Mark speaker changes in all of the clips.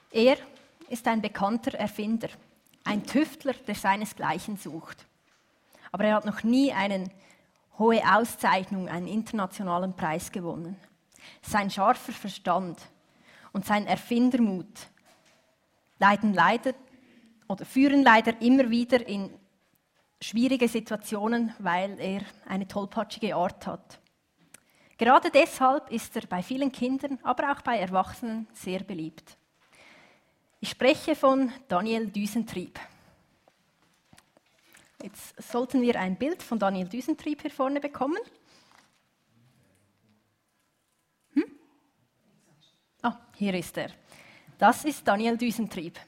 Speaker 1: Er ist ein bekannter Erfinder, ein Tüftler, der seinesgleichen sucht. Aber er hat noch nie eine hohe Auszeichnung, einen internationalen Preis gewonnen. Sein scharfer Verstand und sein Erfindermut führen leider immer wieder in schwierige Situationen, weil er eine tollpatschige Art hat. Gerade deshalb ist er bei vielen Kindern, aber auch bei Erwachsenen sehr beliebt. Ich spreche von Daniel Düsentrieb. Jetzt sollten wir ein Bild von Daniel Düsentrieb hier vorne bekommen. Hier ist er. Das ist Daniel Düsentrieb.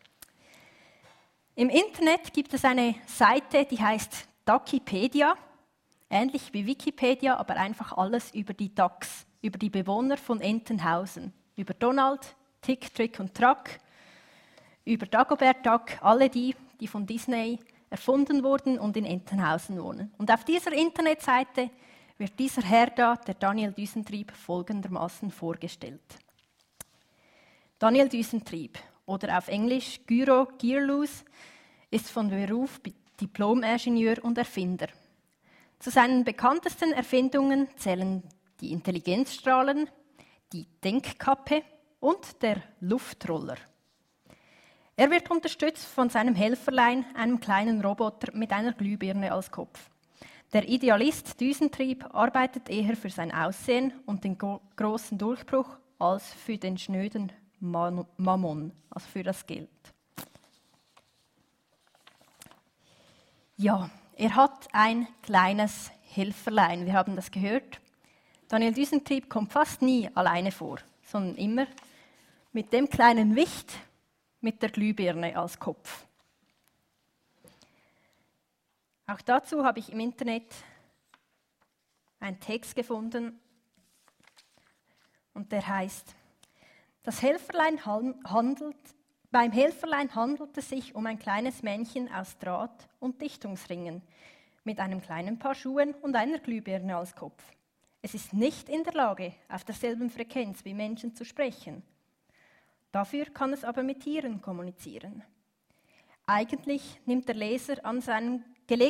Speaker 1: Im Internet gibt es eine Seite, die heißt Duckipedia, ähnlich wie Wikipedia, aber einfach alles über die Ducks, über die Bewohner von Entenhausen, über Donald, Tick, Trick und Track, über Dagobert Duck, alle die von Disney erfunden wurden und in Entenhausen wohnen. Und auf dieser Internetseite wird dieser Herr da, der Daniel Düsentrieb, folgendermaßen vorgestellt. Daniel Düsentrieb, oder auf Englisch Gyro Gearloose, ist von Beruf Diplom-Ingenieur und Erfinder. Zu seinen bekanntesten Erfindungen zählen die Intelligenzstrahlen, die Denkkappe und der Luftroller. Er wird unterstützt von seinem Helferlein, einem kleinen Roboter mit einer Glühbirne als Kopf. Der Idealist Düsentrieb arbeitet eher für sein Aussehen und den großen Durchbruch als für den schnöden Mammon, also für das Geld. Ja, er hat ein kleines Helferlein, wir haben das gehört. Daniel Düsentrieb kommt fast nie alleine vor, sondern immer mit dem kleinen Wicht, mit der Glühbirne als Kopf. Auch dazu habe ich im Internet einen Text gefunden und der heißt: Beim Helferlein handelt es sich um ein kleines Männchen aus Draht und Dichtungsringen mit einem kleinen Paar Schuhen und einer Glühbirne als Kopf. Es ist nicht in der Lage, auf derselben Frequenz wie Menschen zu sprechen. Dafür kann es aber mit Tieren kommunizieren. Gelegentlich nimmt der Leser an seinen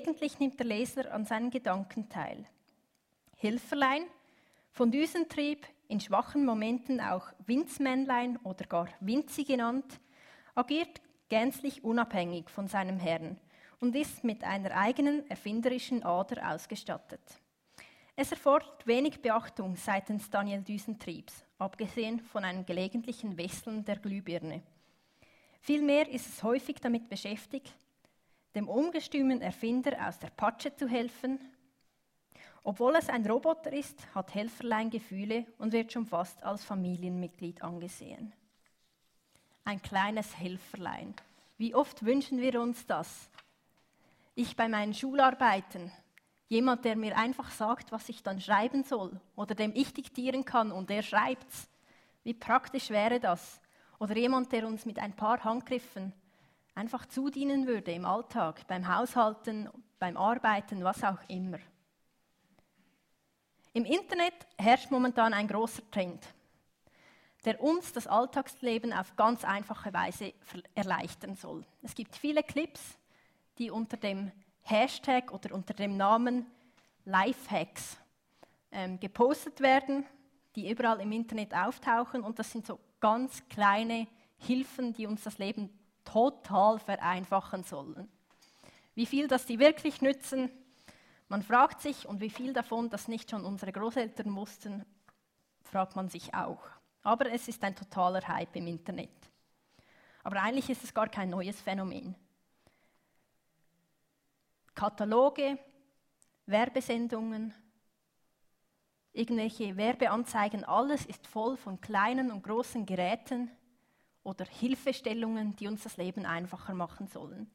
Speaker 1: Gedanken teil. Helferlein, von Düsentrieb, in schwachen Momenten auch Winzmännlein oder gar Winzi genannt, agiert gänzlich unabhängig von seinem Herrn und ist mit einer eigenen erfinderischen Ader ausgestattet. Es erfordert wenig Beachtung seitens Daniel Düsentriebs, abgesehen von einem gelegentlichen Wechseln der Glühbirne. Vielmehr ist es häufig damit beschäftigt, dem ungestümen Erfinder aus der Patsche zu helfen. Obwohl es ein Roboter ist, hat Helferlein Gefühle und wird schon fast als Familienmitglied angesehen. Ein kleines Helferlein. Wie oft wünschen wir uns das? Ich bei meinen Schularbeiten. Jemand, der mir einfach sagt, was ich dann schreiben soll oder dem ich diktieren kann und der schreibt's. Wie praktisch wäre das? Oder jemand, der uns mit ein paar Handgriffen einfach zudienen würde im Alltag, beim Haushalten, beim Arbeiten, was auch immer. Im Internet herrscht momentan ein großer Trend, der uns das Alltagsleben auf ganz einfache Weise erleichtern soll. Es gibt viele Clips, die unter dem Hashtag oder unter dem Namen Lifehacks gepostet werden, die überall im Internet auftauchen, und das sind so ganz kleine Hilfen, die uns das Leben total vereinfachen sollen. Wie viel das die wirklich nützen, man fragt sich, und wie viel davon das nicht schon unsere Großeltern wussten, fragt man sich auch. Aber es ist ein totaler Hype im Internet. Aber eigentlich ist es gar kein neues Phänomen. Kataloge, Werbesendungen, irgendwelche Werbeanzeigen, alles ist voll von kleinen und großen Geräten oder Hilfestellungen, die uns das Leben einfacher machen sollen.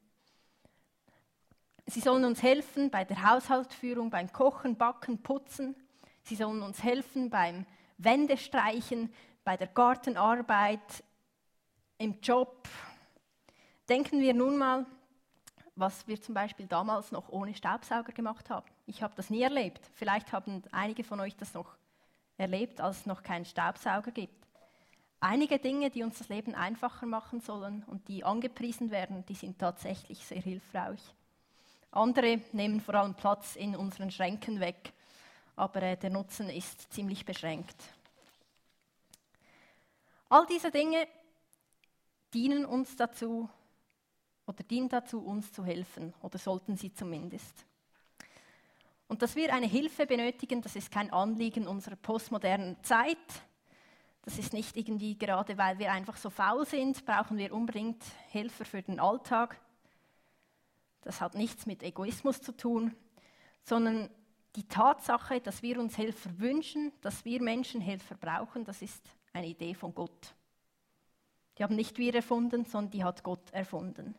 Speaker 1: Sie sollen uns helfen bei der Haushaltsführung, beim Kochen, Backen, Putzen. Sie sollen uns helfen beim Wände-Streichen, bei der Gartenarbeit, im Job. Denken wir nun mal, was wir zum Beispiel damals noch ohne Staubsauger gemacht haben. Ich habe das nie erlebt. Vielleicht haben einige von euch das noch erlebt, als es noch keinen Staubsauger gibt. Einige Dinge, die uns das Leben einfacher machen sollen und die angepriesen werden, die sind tatsächlich sehr hilfreich. Andere nehmen vor allem Platz in unseren Schränken weg, aber der Nutzen ist ziemlich beschränkt. All diese Dinge dienen dazu, uns zu helfen, oder sollten sie zumindest. Und dass wir eine Hilfe benötigen, das ist kein Anliegen unserer postmodernen Zeit. Das ist nicht irgendwie gerade, weil wir einfach so faul sind, brauchen wir unbedingt Helfer für den Alltag. Das hat nichts mit Egoismus zu tun, sondern die Tatsache, dass wir uns Helfer wünschen, dass wir Menschen Helfer brauchen, das ist eine Idee von Gott. Die haben nicht wir erfunden, sondern die hat Gott erfunden.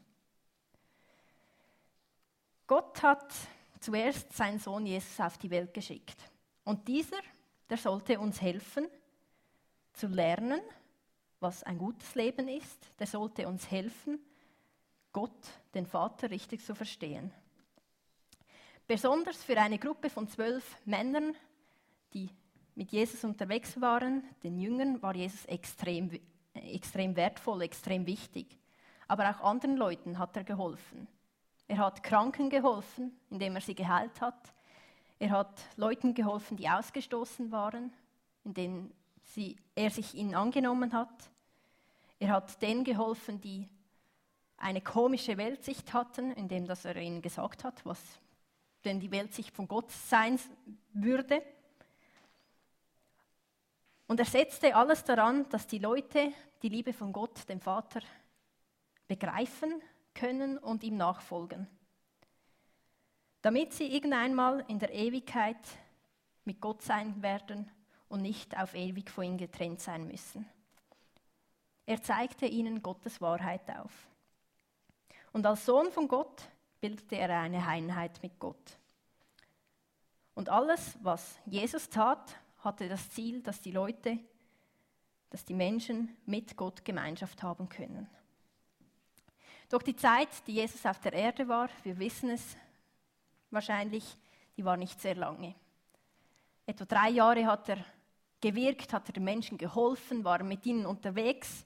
Speaker 1: Gott hat zuerst seinen Sohn Jesus auf die Welt geschickt. Und der sollte uns helfen, zu lernen, was ein gutes Leben ist. Der sollte uns helfen, Gott, den Vater, richtig zu verstehen. Besonders für eine Gruppe von 12 Männern, die mit Jesus unterwegs waren, den Jüngern, war Jesus extrem wertvoll, extrem wichtig. Aber auch anderen Leuten hat er geholfen. Er hat Kranken geholfen, indem er sie geheilt hat. Er hat Leuten geholfen, die ausgestoßen waren, indem er sich ihnen angenommen hat. Er hat denen geholfen, die eine komische Weltsicht hatten, indem er ihnen gesagt hat, was denn die Weltsicht von Gott sein würde. Und er setzte alles daran, dass die Leute die Liebe von Gott, dem Vater, begreifen können und ihm nachfolgen. Damit sie irgendeinmal in der Ewigkeit mit Gott sein werden und nicht auf ewig von ihm getrennt sein müssen. Er zeigte ihnen Gottes Wahrheit auf. Und als Sohn von Gott bildete er eine Einheit mit Gott. Und alles, was Jesus tat, hatte das Ziel, dass die Menschen mit Gott Gemeinschaft haben können. Doch die Zeit, die Jesus auf der Erde war, wir wissen es wahrscheinlich, die war nicht sehr lange. Etwa 3 Jahre hat er gewirkt, hat er den Menschen geholfen, war mit ihnen unterwegs.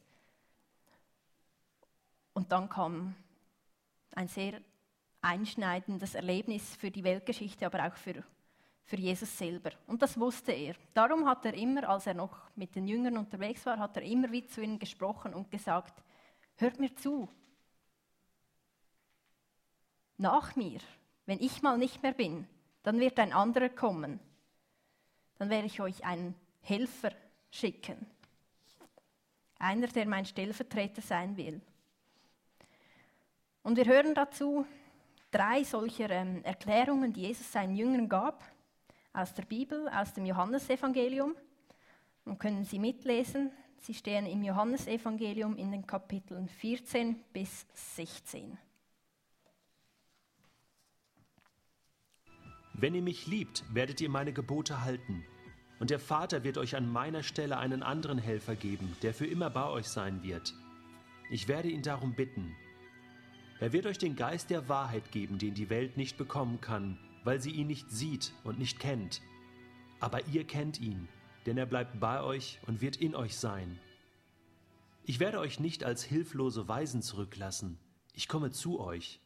Speaker 1: Und dann kam ein sehr einschneidendes Erlebnis für die Weltgeschichte, aber auch für Jesus selber. Und das wusste er. Darum hat er immer, als er noch mit den Jüngern unterwegs war, hat er immer wieder zu ihnen gesprochen und gesagt, hört mir zu. Nach mir, wenn ich mal nicht mehr bin, dann wird ein anderer kommen. Dann werde ich euch einen Helfer schicken. Einer, der mein Stellvertreter sein will. Und wir hören dazu 3 solcher Erklärungen, die Jesus seinen Jüngern gab, aus der Bibel, aus dem Johannesevangelium. Und können Sie mitlesen. Sie stehen im Johannesevangelium in den Kapiteln 14 bis 16.
Speaker 2: Wenn ihr mich liebt, werdet ihr meine Gebote halten. Und der Vater wird euch an meiner Stelle einen anderen Helfer geben, der für immer bei euch sein wird. Ich werde ihn darum bitten. Er wird euch den Geist der Wahrheit geben, den die Welt nicht bekommen kann, weil sie ihn nicht sieht und nicht kennt. Aber ihr kennt ihn, denn er bleibt bei euch und wird in euch sein. Ich werde euch nicht als hilflose Waisen zurücklassen. Ich komme zu euch.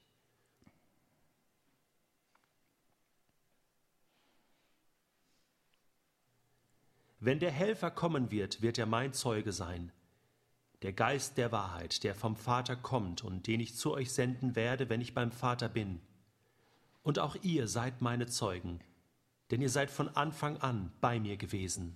Speaker 2: Wenn der Helfer kommen wird, wird er mein Zeuge sein. Der Geist der Wahrheit, der vom Vater kommt und den ich zu euch senden werde, wenn ich beim Vater bin. Und auch ihr seid meine Zeugen, denn ihr seid von Anfang an bei mir gewesen.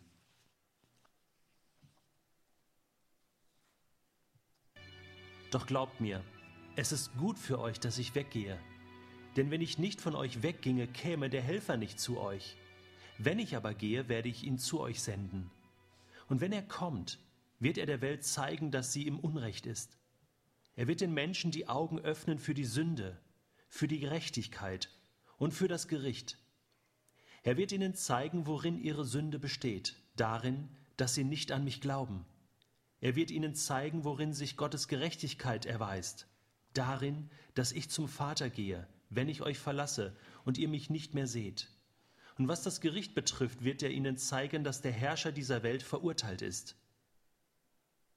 Speaker 2: Doch glaubt mir, es ist gut für euch, dass ich weggehe. Denn wenn ich nicht von euch wegginge, käme der Helfer nicht zu euch. Wenn ich aber gehe, werde ich ihn zu euch senden. Und wenn er kommt, wird er der Welt zeigen, dass sie im Unrecht ist. Er wird den Menschen die Augen öffnen für die Sünde, für die Gerechtigkeit und für das Gericht. Er wird ihnen zeigen, worin ihre Sünde besteht, darin, dass sie nicht an mich glauben. Er wird ihnen zeigen, worin sich Gottes Gerechtigkeit erweist, darin, dass ich zum Vater gehe, wenn ich euch verlasse und ihr mich nicht mehr seht. Und was das Gericht betrifft, wird er ihnen zeigen, dass der Herrscher dieser Welt verurteilt ist.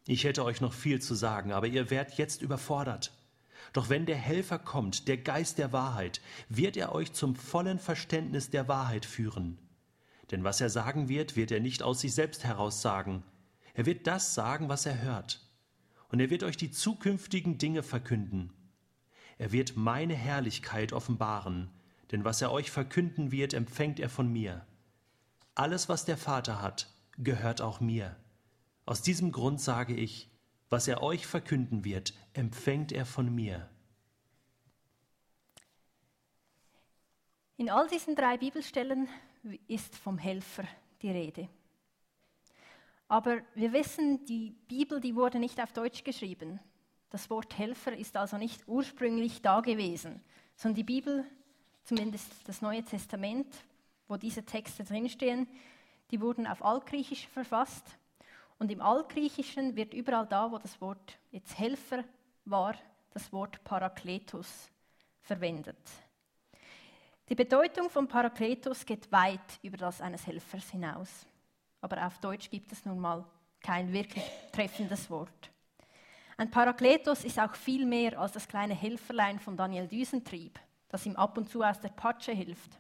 Speaker 2: Ich hätte euch noch viel zu sagen, aber ihr werdet jetzt überfordert. Doch wenn der Helfer kommt, der Geist der Wahrheit, wird er euch zum vollen Verständnis der Wahrheit führen. Denn was er sagen wird, wird er nicht aus sich selbst heraus sagen. Er wird das sagen, was er hört. Und er wird euch die zukünftigen Dinge verkünden. Er wird meine Herrlichkeit offenbaren, denn was er euch verkünden wird, empfängt er von mir. Alles, was der Vater hat, gehört auch mir. Aus diesem Grund sage ich, was er euch verkünden wird, empfängt er von mir.
Speaker 1: In all diesen 3 Bibelstellen ist vom Helfer die Rede. Aber wir wissen, die Bibel, die wurde nicht auf Deutsch geschrieben. Das Wort Helfer ist also nicht ursprünglich da gewesen, sondern die Bibel, zumindest das Neue Testament, wo diese Texte drinstehen, die wurden auf Altgriechisch verfasst. Und im Altgriechischen wird überall da, wo das Wort jetzt Helfer war, das Wort Parakletos verwendet. Die Bedeutung von Parakletos geht weit über das eines Helfers hinaus. Aber auf Deutsch gibt es nun mal kein wirklich treffendes Wort. Ein Parakletos ist auch viel mehr als das kleine Helferlein von Daniel Düsentrieb, das ihm ab und zu aus der Patsche hilft.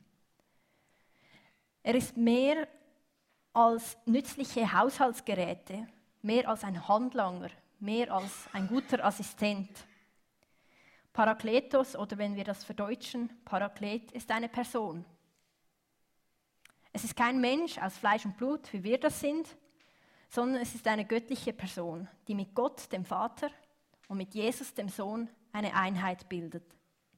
Speaker 1: Er ist mehr als nützliche Haushaltsgeräte, mehr als ein Handlanger, mehr als ein guter Assistent. Parakletos, oder wenn wir das verdeutschen, Paraklet ist eine Person. Es ist kein Mensch aus Fleisch und Blut, wie wir das sind, sondern es ist eine göttliche Person, die mit Gott, dem Vater, und mit Jesus, dem Sohn, eine Einheit bildet.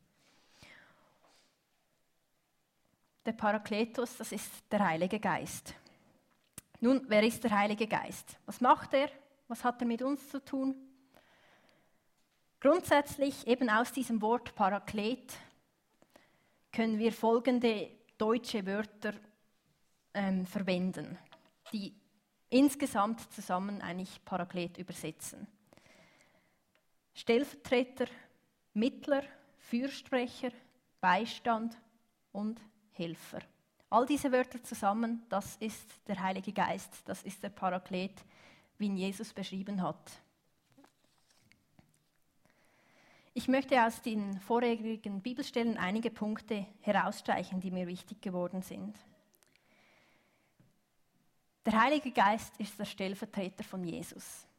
Speaker 1: Der Parakletos, das ist der Heilige Geist. Nun, wer ist der Heilige Geist? Was macht er? Was hat er mit uns zu tun? Grundsätzlich, eben aus diesem Wort Paraklet, können wir folgende deutsche Wörter verwenden, die insgesamt zusammen eigentlich Paraklet übersetzen. Stellvertreter, Mittler, Fürsprecher, Beistand und Helfer. All diese Wörter zusammen, das ist der Heilige Geist, das ist der Paraklet, wie ihn Jesus beschrieben hat. Ich möchte aus den vorherigen Bibelstellen einige Punkte herausstreichen, die mir wichtig geworden sind. Der Heilige Geist ist der Stellvertreter von Jesus.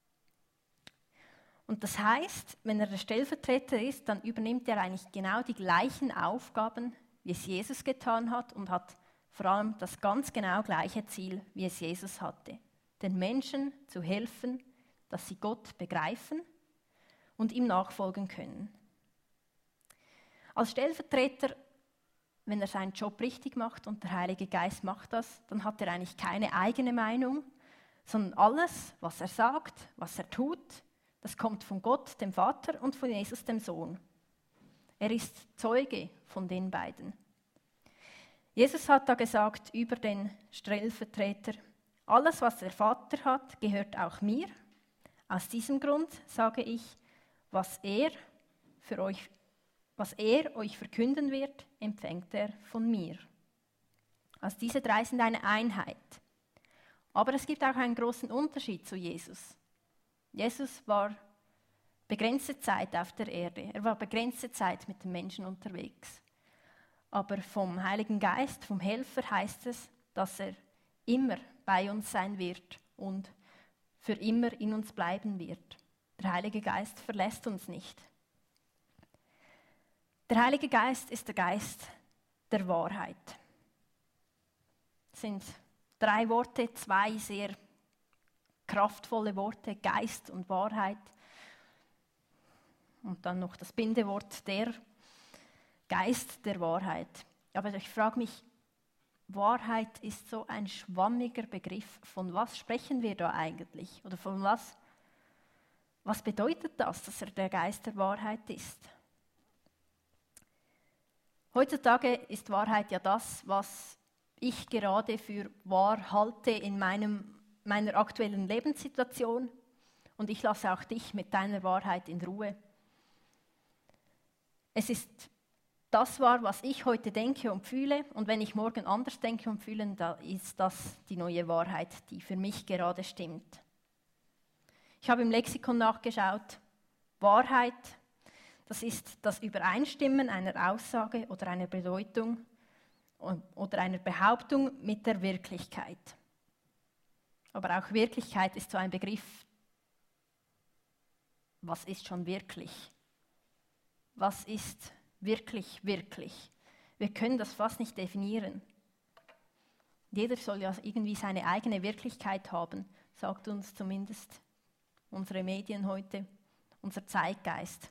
Speaker 1: Und das heißt, wenn er der Stellvertreter ist, dann übernimmt er eigentlich genau die gleichen Aufgaben, wie es Jesus getan hat, und hat vor allem das ganz genau gleiche Ziel, wie es Jesus hatte: den Menschen zu helfen, dass sie Gott begreifen und ihm nachfolgen können. Als Stellvertreter, wenn er seinen Job richtig macht, und der Heilige Geist macht das, dann hat er eigentlich keine eigene Meinung, sondern alles, was er sagt, was er tut, das kommt von Gott, dem Vater, und von Jesus, dem Sohn. Er ist Zeuge von den beiden. Jesus hat da gesagt über den Stellvertreter: Alles, was der Vater hat, gehört auch mir. Aus diesem Grund sage ich, was er euch verkünden wird, empfängt er von mir. Also diese 3 sind eine Einheit. Aber es gibt auch einen großen Unterschied zu Jesus. Jesus war begrenzte Zeit auf der Erde. Er war begrenzte Zeit mit den Menschen unterwegs. Aber vom Heiligen Geist, vom Helfer, heißt es, dass er immer bei uns sein wird und für immer in uns bleiben wird. Der Heilige Geist verlässt uns nicht. Der Heilige Geist ist der Geist der Wahrheit. Es sind 3 Worte, 2 sehr kraftvolle Worte, Geist und Wahrheit. Und dann noch das Bindewort der Geist der Wahrheit. Aber ich frage mich, Wahrheit ist so ein schwammiger Begriff. Von was sprechen wir da eigentlich? Oder von was bedeutet das, dass er der Geist der Wahrheit ist? Heutzutage ist Wahrheit ja das, was ich gerade für wahr halte in meiner aktuellen Lebenssituation, und ich lasse auch dich mit deiner Wahrheit in Ruhe. Es ist das wahr, was ich heute denke und fühle, und wenn ich morgen anders denke und fühle, dann ist das die neue Wahrheit, die für mich gerade stimmt. Ich habe im Lexikon nachgeschaut. Wahrheit, das ist das Übereinstimmen einer Aussage oder einer Bedeutung oder einer Behauptung mit der Wirklichkeit. Aber auch Wirklichkeit ist so ein Begriff. Was ist schon wirklich? Was ist wirklich, wirklich? Wir können das fast nicht definieren. Jeder soll ja irgendwie seine eigene Wirklichkeit haben, sagt uns zumindest unsere Medien heute, unser Zeitgeist.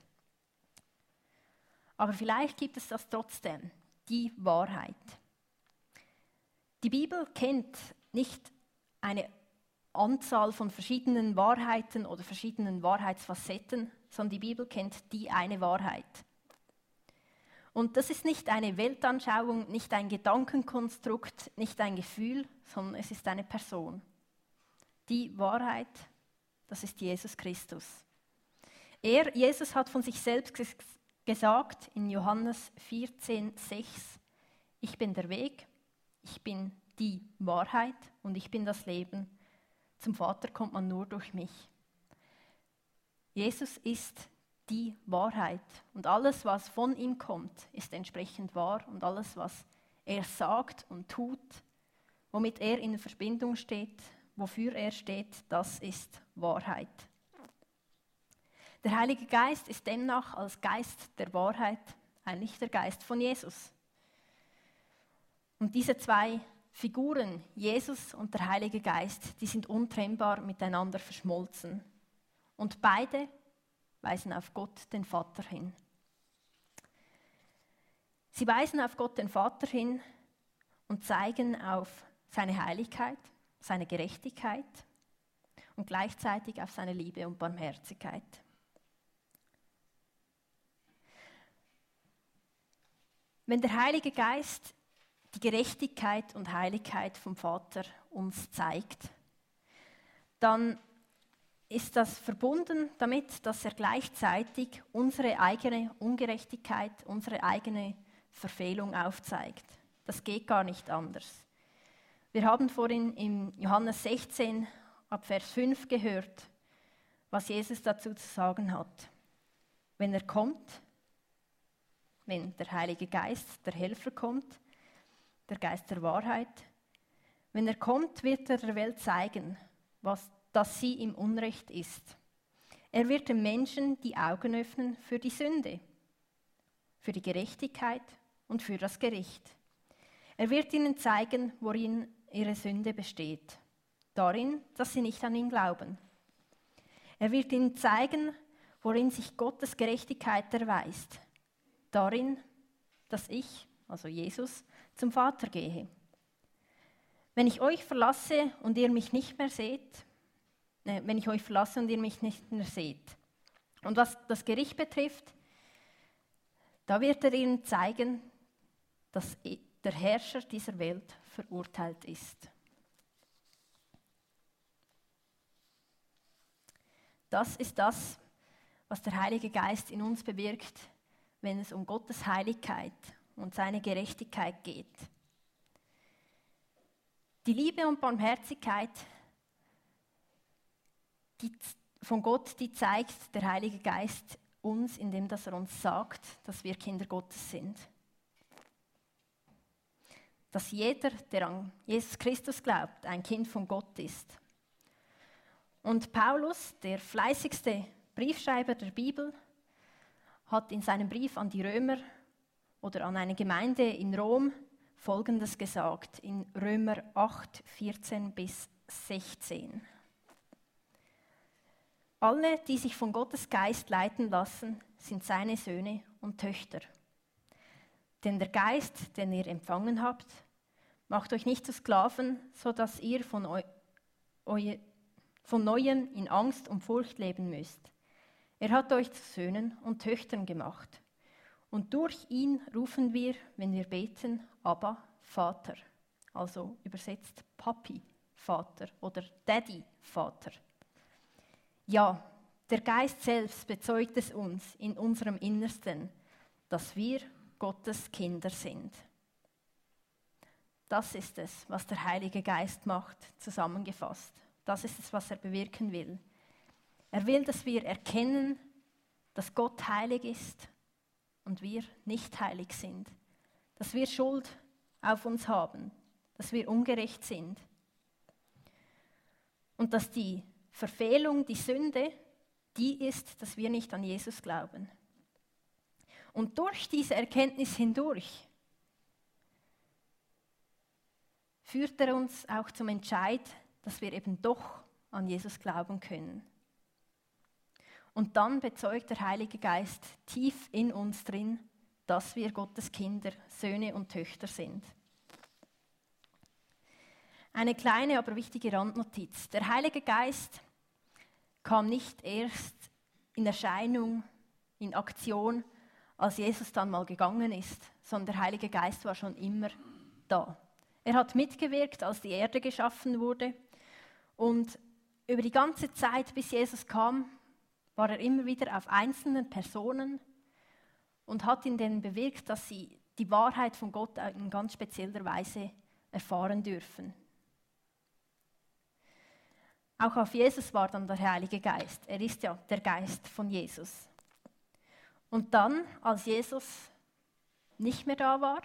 Speaker 1: Aber vielleicht gibt es das trotzdem, die Wahrheit. Die Bibel kennt nicht eine Anzahl von verschiedenen Wahrheiten oder verschiedenen Wahrheitsfacetten, sondern die Bibel kennt die eine Wahrheit. Und das ist nicht eine Weltanschauung, nicht ein Gedankenkonstrukt, nicht ein Gefühl, sondern es ist eine Person. Die Wahrheit, das ist Jesus Christus. Jesus, hat von sich selbst gesagt in Johannes 14,6: Ich bin der Weg, ich bin die Wahrheit und ich bin das Leben. Zum Vater kommt man nur durch mich. Jesus ist die Wahrheit und alles, was von ihm kommt, ist entsprechend wahr und alles, was er sagt und tut, womit er in Verbindung steht, wofür er steht, das ist Wahrheit. Der Heilige Geist ist demnach als Geist der Wahrheit eigentlich der Geist von Jesus. Und diese zwei Figuren, Jesus und der Heilige Geist, die sind untrennbar miteinander verschmolzen. Und beide weisen auf Gott, den Vater, hin. Sie weisen auf Gott, den Vater, hin und zeigen auf seine Heiligkeit, seine Gerechtigkeit und gleichzeitig auf seine Liebe und Barmherzigkeit. Wenn der Heilige Geist die Gerechtigkeit und Heiligkeit vom Vater uns zeigt, dann ist das verbunden damit, dass er gleichzeitig unsere eigene Ungerechtigkeit, unsere eigene Verfehlung aufzeigt. Das geht gar nicht anders. Wir haben vorhin in Johannes 16 ab Vers 5 gehört, was Jesus dazu zu sagen hat. Wenn er kommt, wenn der Heilige Geist, der Helfer kommt, der Geist der Wahrheit, wenn er kommt, wird er der Welt zeigen, dass sie im Unrecht ist. Er wird den Menschen die Augen öffnen für die Sünde, für die Gerechtigkeit und für das Gericht. Er wird ihnen zeigen, worin ihre Sünde besteht. Darin, dass sie nicht an ihn glauben. Er wird ihnen zeigen, worin sich Gottes Gerechtigkeit erweist. Darin, dass ich, also Jesus, zum Vater gehe. Wenn ich euch verlasse und ihr mich nicht mehr seht, Und was das Gericht betrifft, da wird er ihnen zeigen, dass der Herrscher dieser Welt verurteilt ist. Das ist das, was der Heilige Geist in uns bewirkt, wenn es um Gottes Heiligkeit und seine Gerechtigkeit geht. Die Liebe und Barmherzigkeit von Gott, die zeigt der Heilige Geist uns, indem er uns sagt, dass wir Kinder Gottes sind. Dass jeder, der an Jesus Christus glaubt, ein Kind von Gott ist. Und Paulus, der fleißigste Briefschreiber der Bibel, hat in seinem Brief an die Römer oder an eine Gemeinde in Rom Folgendes gesagt, in Römer 8, 14 bis 16. Alle, die sich von Gottes Geist leiten lassen, sind seine Söhne und Töchter. Denn der Geist, den ihr empfangen habt, macht euch nicht zu Sklaven, sodass ihr von Neuem in Angst und Furcht leben müsst. Er hat euch zu Söhnen und Töchtern gemacht. Und durch ihn rufen wir, wenn wir beten, Abba, Vater. Also übersetzt Papi, Vater oder Daddy, Vater. Ja, der Geist selbst bezeugt es uns in unserem Innersten, dass wir Gottes Kinder sind. Das ist es, was der Heilige Geist macht, zusammengefasst. Das ist es, was er bewirken will. Er will, dass wir erkennen, dass Gott heilig ist und wir nicht heilig sind. Dass wir Schuld auf uns haben, dass wir ungerecht sind. Und dass die Verfehlung, die Sünde, die ist, dass wir nicht an Jesus glauben. Und durch diese Erkenntnis hindurch führt er uns auch zum Entscheid, dass wir eben doch an Jesus glauben können. Und dann bezeugt der Heilige Geist tief in uns drin, dass wir Gottes Kinder, Söhne und Töchter sind. Eine kleine, aber wichtige Randnotiz. Der Heilige Geist kam nicht erst in Erscheinung, in Aktion, als Jesus dann mal gegangen ist, sondern der Heilige Geist war schon immer da. Er hat mitgewirkt, als die Erde geschaffen wurde. Und über die ganze Zeit, bis Jesus kam, war er immer wieder auf einzelnen Personen und hat in denen bewirkt, dass sie die Wahrheit von Gott in ganz spezieller Weise erfahren dürfen. Auch auf Jesus war dann der Heilige Geist. Er ist ja der Geist von Jesus. Und dann, als Jesus nicht mehr da war,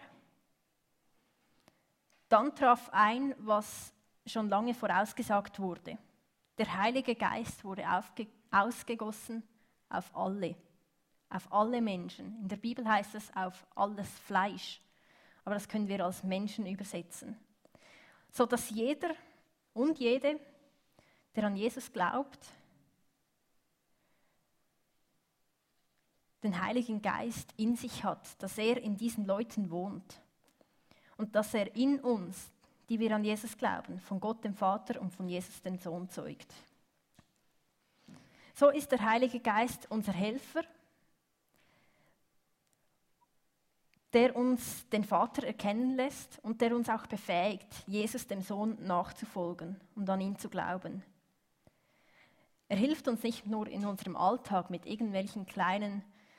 Speaker 1: dann traf ein, was schon lange vorausgesagt wurde. Der Heilige Geist wurde ausgegossen auf alle Menschen. In der Bibel heißt es auf alles Fleisch, aber das können wir als Menschen übersetzen. So dass jeder und jede, der an Jesus glaubt, den Heiligen Geist in sich hat, dass er in diesen Leuten wohnt und dass er in uns, die wir an Jesus glauben, von Gott dem Vater und von Jesus dem Sohn zeugt. So ist der Heilige Geist unser Helfer, der uns den Vater erkennen lässt und der uns auch befähigt, Jesus dem Sohn nachzufolgen und an ihn zu glauben. Er hilft uns nicht nur in unserem Alltag mit irgendwelchen kleinen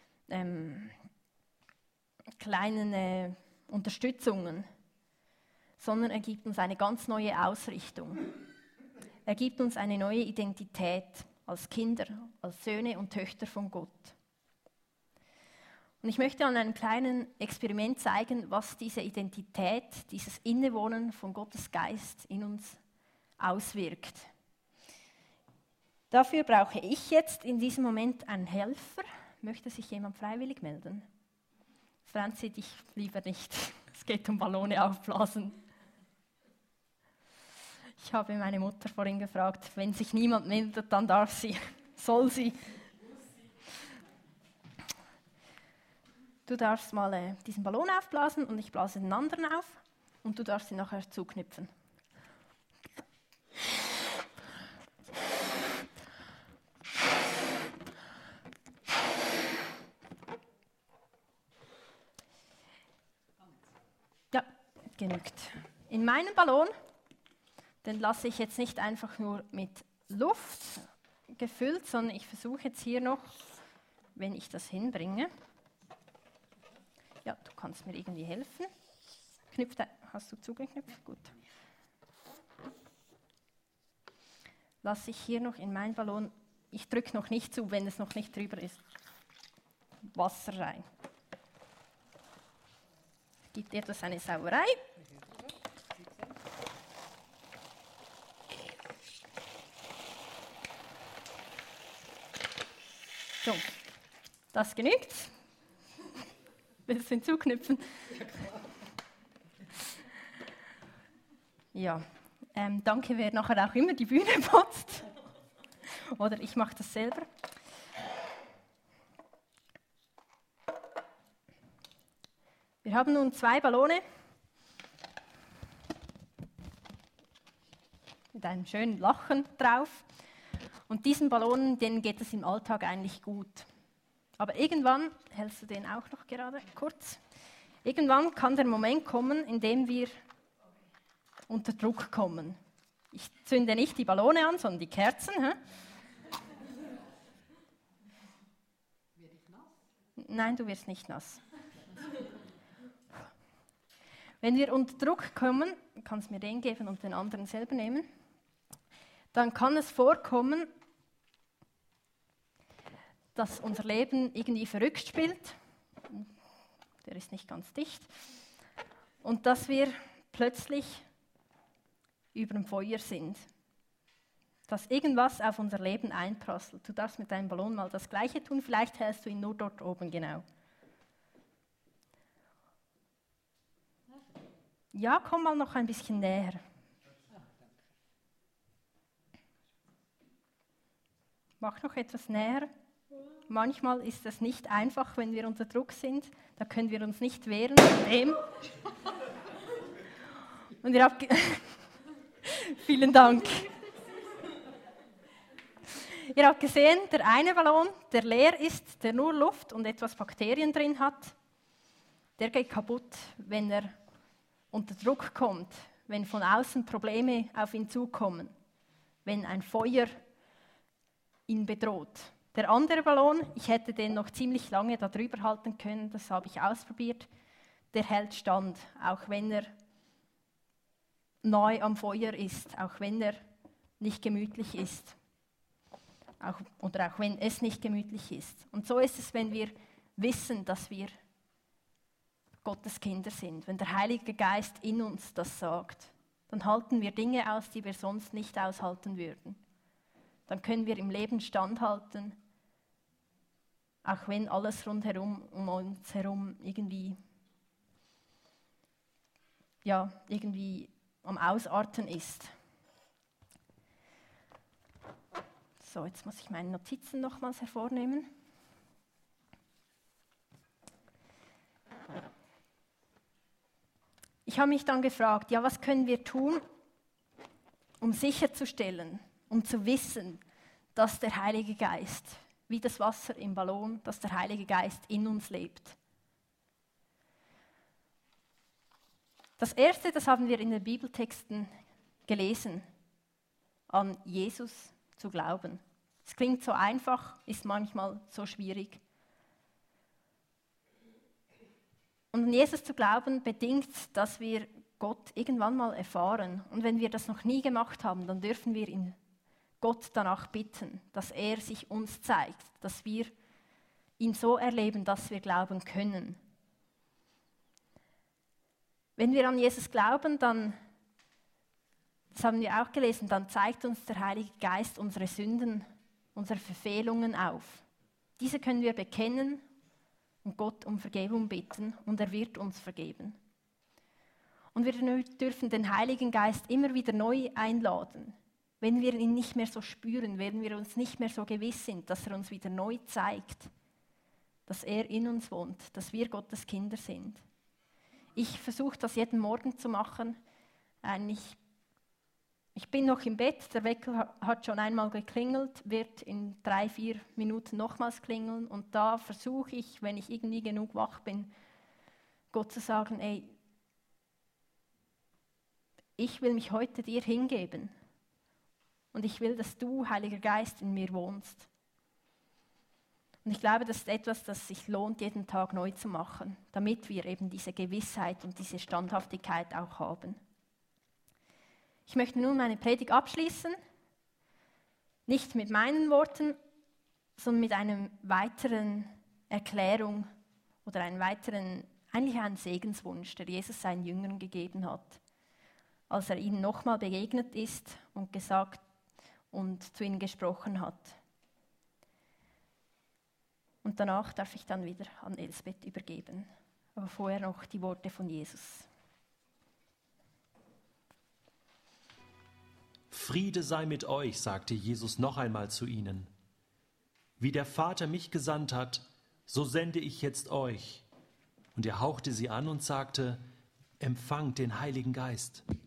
Speaker 1: Unterstützungen, sondern er gibt uns eine ganz neue Ausrichtung. Er gibt uns eine neue Identität als Kinder, als Söhne und Töchter von Gott. Und ich möchte an einem kleinen Experiment zeigen, was diese Identität, dieses Innewohnen von Gottes Geist in uns auswirkt. Dafür brauche ich jetzt in diesem Moment einen Helfer. Möchte sich jemand freiwillig melden? Franzi, dich lieber nicht. Es geht um Ballone aufblasen. Ich habe meine Mutter vorhin gefragt, wenn sich niemand meldet, dann darf sie, soll sie. Du darfst mal diesen Ballon aufblasen und ich blase den anderen auf und du darfst ihn nachher zuknüpfen. Ja, genügt. In meinem Ballon, den lasse ich jetzt nicht einfach nur mit Luft gefüllt, sondern ich versuche jetzt hier noch, wenn ich das hinbringe. Ja, du kannst mir irgendwie helfen. Hast du zugeknüpft? Gut. Lasse ich hier noch in meinen Ballon, ich drücke noch nicht zu, wenn es noch nicht drüber ist, Wasser rein. Gibt etwas eine Sauerei. So, das genügt. Willst du hinzuknüpfen? Ja, danke, wer nachher auch immer die Bühne putzt. Oder ich mache das selber. Wir haben nun 2 Ballone mit einem schönen Lachen drauf. Und diesen Ballonen, denen geht es im Alltag eigentlich gut. Aber irgendwann, hältst du den auch noch gerade kurz? Irgendwann kann der Moment kommen, in dem wir unter Druck kommen. Ich zünde nicht die Ballone an, sondern die Kerzen. Werde ich nass? Nein, du wirst nicht nass. Wenn wir unter Druck kommen, du kannst mir den geben und den anderen selber nehmen, dann kann es vorkommen, dass unser Leben irgendwie verrückt spielt. Der ist nicht ganz dicht. Und dass wir plötzlich über dem Feuer sind. Dass irgendwas auf unser Leben einprasselt. Du darfst mit deinem Ballon mal das Gleiche tun, vielleicht hältst du ihn nur dort oben genau. Ja, komm mal noch ein bisschen näher. Mach noch etwas näher. Manchmal ist es nicht einfach, wenn wir unter Druck sind. Da können wir uns nicht wehren mit dem. Und ihr habt... Vielen Dank. Ihr habt gesehen, der eine Ballon, der leer ist, der nur Luft und etwas Bakterien drin hat, der geht kaputt, wenn er unter Druck kommt, wenn von außen Probleme auf ihn zukommen, wenn ein Feuer ihn bedroht. Der andere Ballon, ich hätte den noch ziemlich lange da drüber halten können, das habe ich ausprobiert, der hält stand, auch wenn er nahe am Feuer ist, auch wenn er nicht gemütlich ist. Oder auch wenn es nicht gemütlich ist. Und so ist es, wenn wir wissen, dass wir Gottes Kinder sind. Wenn der Heilige Geist in uns das sagt, dann halten wir Dinge aus, die wir sonst nicht aushalten würden. Dann können wir im Leben standhalten, auch wenn alles rundherum um uns herum irgendwie am Ausarten ist. So, jetzt muss ich meine Notizen nochmals hervornehmen. Ich habe mich dann gefragt, ja, was können wir tun, um sicherzustellen, um zu wissen, dass der Heilige Geist, wie das Wasser im Ballon, dass der Heilige Geist in uns lebt. Das Erste, das haben wir in den Bibeltexten gelesen, an Jesus zu glauben. Es klingt so einfach, ist manchmal so schwierig. Und an Jesus zu glauben bedingt, dass wir Gott irgendwann mal erfahren. Und wenn wir das noch nie gemacht haben, dann dürfen wir ihn Gott danach bitten, dass er sich uns zeigt, dass wir ihn so erleben, dass wir glauben können. Wenn wir an Jesus glauben, dann, das haben wir auch gelesen, dann zeigt uns der Heilige Geist unsere Sünden, unsere Verfehlungen auf. Diese können wir bekennen und Gott um Vergebung bitten und er wird uns vergeben. Und wir dürfen den Heiligen Geist immer wieder neu einladen. Wenn wir ihn nicht mehr so spüren, wenn wir uns nicht mehr so gewiss sind, dass er uns wieder neu zeigt, dass er in uns wohnt, dass wir Gottes Kinder sind. Ich versuche das jeden Morgen zu machen. Ich bin noch im Bett, der Wecker hat schon einmal geklingelt, wird in 3-4 Minuten nochmals klingeln und da versuche ich, wenn ich irgendwie genug wach bin, Gott zu sagen, ey, ich will mich heute dir hingeben und ich will, dass du, Heiliger Geist, in mir wohnst. Und ich glaube, das ist etwas, das sich lohnt, jeden Tag neu zu machen, damit wir eben diese Gewissheit und diese Standhaftigkeit auch haben. Ich möchte nun meine Predigt abschließen, nicht mit meinen Worten, sondern mit einer weiteren Erklärung oder eigentlich einen Segenswunsch, der Jesus seinen Jüngern gegeben hat, als er ihnen nochmal begegnet ist und gesagt und zu ihnen gesprochen hat. Und danach darf ich dann wieder an Elsbeth übergeben. Aber vorher noch die Worte von Jesus.
Speaker 2: Friede sei mit euch, sagte Jesus noch einmal zu ihnen. Wie der Vater mich gesandt hat, so sende ich jetzt euch. Und er hauchte sie an und sagte, empfangt den Heiligen Geist.